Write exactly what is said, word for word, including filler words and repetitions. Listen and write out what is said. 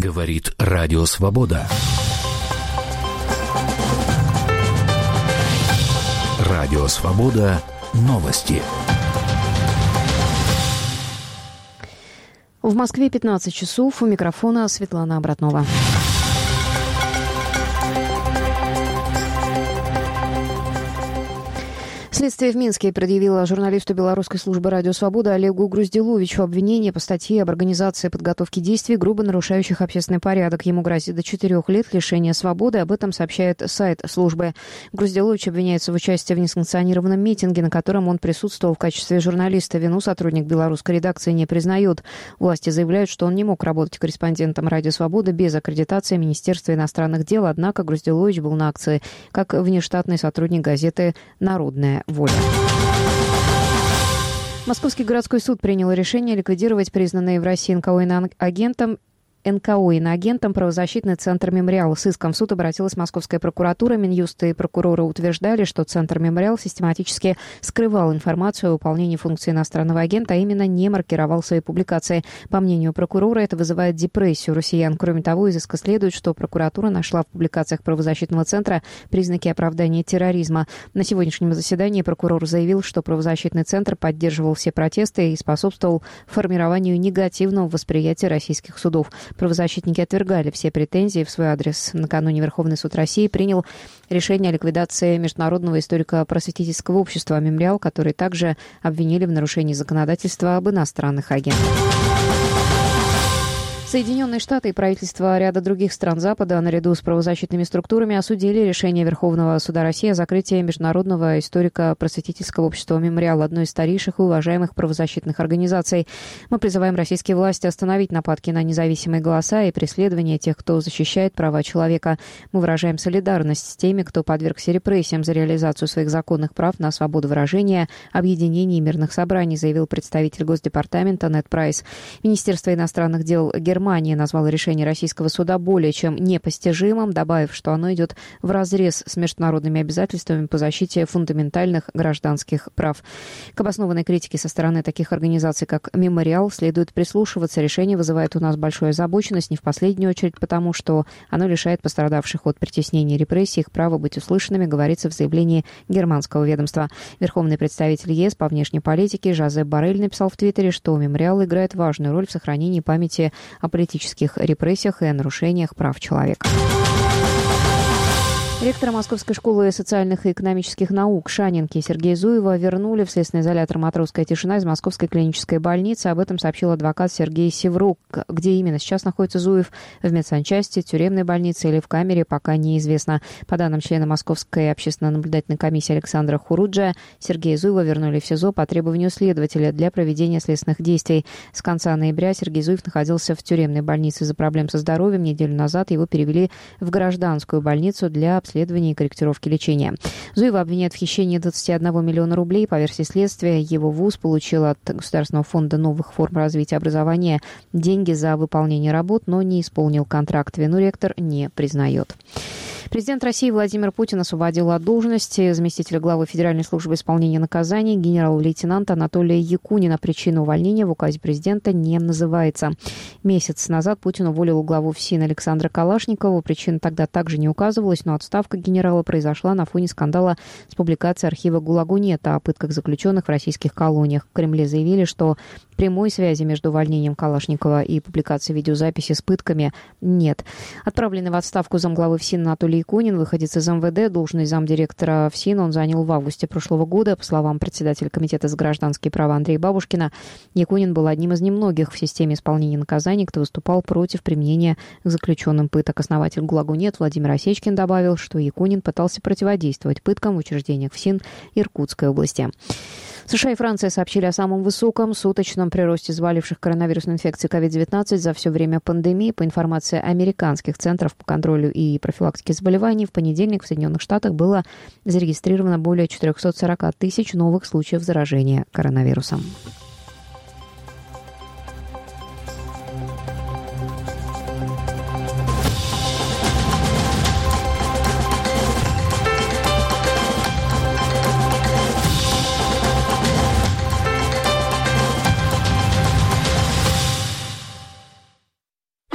Говорит Радио Свобода. Радио Свобода. Новости. В Москве пятнадцать часов. У микрофона Светлана Обратнова. Следствие в Минске предъявило журналисту белорусской службы «Радио Свобода» Олегу Груздиловичу обвинение по статье об организации подготовки действий, грубо нарушающих общественный порядок. Ему грозит до четырех лет лишения свободы. Об этом сообщает сайт службы. Груздилович обвиняется в участии в несанкционированном митинге, на котором он присутствовал в качестве журналиста. Вину сотрудник белорусской редакции не признает. Власти заявляют, что он не мог работать корреспондентом «Радио Свобода» без аккредитации Министерства иностранных дел. Однако Груздилович был на акции как внештатный сотрудник газеты «Народная воля». Московский городской суд принял решение ликвидировать признанный в России эн ка о иноагентом эн ка о иноагентом правозащитный центр «Мемориал». С иском в суд обратилась Московская прокуратура. Минюст и прокуроры утверждали, что центр «Мемориал» систематически скрывал информацию о выполнении функции иностранного агента, а именно не маркировал свои публикации. По мнению прокурора, это вызывает депрессию россиян. Кроме того, из иска следует, что прокуратура нашла в публикациях правозащитного центра признаки оправдания терроризма. На сегодняшнем заседании прокурор заявил, что правозащитный центр поддерживал все протесты и способствовал формированию негативного восприятия российских судов. Правозащитники отвергали все претензии в свой адрес. Накануне Верховный суд России принял решение о ликвидации Международного историко-просветительского общества «Мемориал», который также обвинили в нарушении законодательства об иностранных агентах. Соединенные Штаты и правительства ряда других стран Запада наряду с правозащитными структурами осудили решение Верховного суда России о закрытии Международного историко-просветительского общества «Мемориал», одной из старейших и уважаемых правозащитных организаций. Мы призываем российские власти остановить нападки на независимые голоса и преследование тех, кто защищает права человека. Мы выражаем солидарность с теми, кто подвергся репрессиям за реализацию своих законных прав на свободу выражения, объединений и мирных собраний, заявил представитель Госдепартамента Нед Прайс. Министерство иностранных дел Германии Германия назвала решение российского суда более чем непостижимым, добавив, что оно идет вразрез с международными обязательствами по защите фундаментальных гражданских прав. К обоснованной критике со стороны таких организаций, как «Мемориал», следует прислушиваться. Решение вызывает у нас большую озабоченность, не в последнюю очередь потому, что оно лишает пострадавших от притеснений и репрессий их права быть услышанными, говорится в заявлении германского ведомства. Верховный представитель ЕС по внешней политике Жозеп Боррель написал в Твиттере, что «Мемориал» играет важную роль в сохранении памяти о политических репрессиях и нарушениях прав человека. Ректора Московской школы социальных и экономических наук Шанинки Сергея Зуева вернули в следственный изолятор «Матросская тишина» из Московской клинической больницы. Об этом сообщил адвокат Сергей Севрук. Где именно сейчас находится Зуев? В медсанчасти, тюремной больнице или в камере, пока неизвестно. По данным члена Московской общественно-наблюдательной комиссии Александра Хуруджа, Сергея Зуева вернули в СИЗО по требованию следователя для проведения следственных действий. С конца ноября Сергей Зуев находился в тюремной больнице из-за проблем со здоровьем. Неделю назад его перевели в гражданскую больницу для обследования и корректировки лечения. Зуева обвиняют в хищении двадцати одного миллиона рублей. По версии следствия, его вуз получил от Государственного фонда новых форм развития образования деньги за выполнение работ, но не исполнил контракт. Вину ректор не признает. Президент России Владимир Путин освободил от должности заместителя главы Федеральной службы исполнения наказаний генерал-лейтенанта Анатолия Якунина. Причина увольнения в указе президента не называется. Месяц назад Путин уволил главу ФСИН Александра Калашникова. Причина тогда также не указывалась, но отставка генерала произошла на фоне скандала с публикацией архива ГУЛАГу-нет о пытках заключенных в российских колониях. В Кремле заявили, что прямой связи между увольнением Калашникова и публикацией видеозаписи с пытками нет. Отправленный в отставку замглавы ФСИН Анатолий Якунин, выходец из эм вэ дэ, должность замдиректора ФСИН он занял в августе прошлого года. По словам председателя комитета за гражданские права Андрея Бабушкина, Якунин был одним из немногих в системе исполнения наказаний, кто выступал против применения к заключенным пыток. Основатель ГУЛАГу-нет Владимир Осечкин добавил, что Якунин пытался противодействовать пыткам в учреждениях ФСИН Иркутской области. США и Франция сообщили о самом высоком суточном приросте заболевших коронавирусной инфекцией ковид девятнадцать за все время пандемии. По информации американских центров по контролю и профилактике заболеваний, в понедельник в Соединенных Штатах было зарегистрировано более четыреста сорок тысяч новых случаев заражения коронавирусом.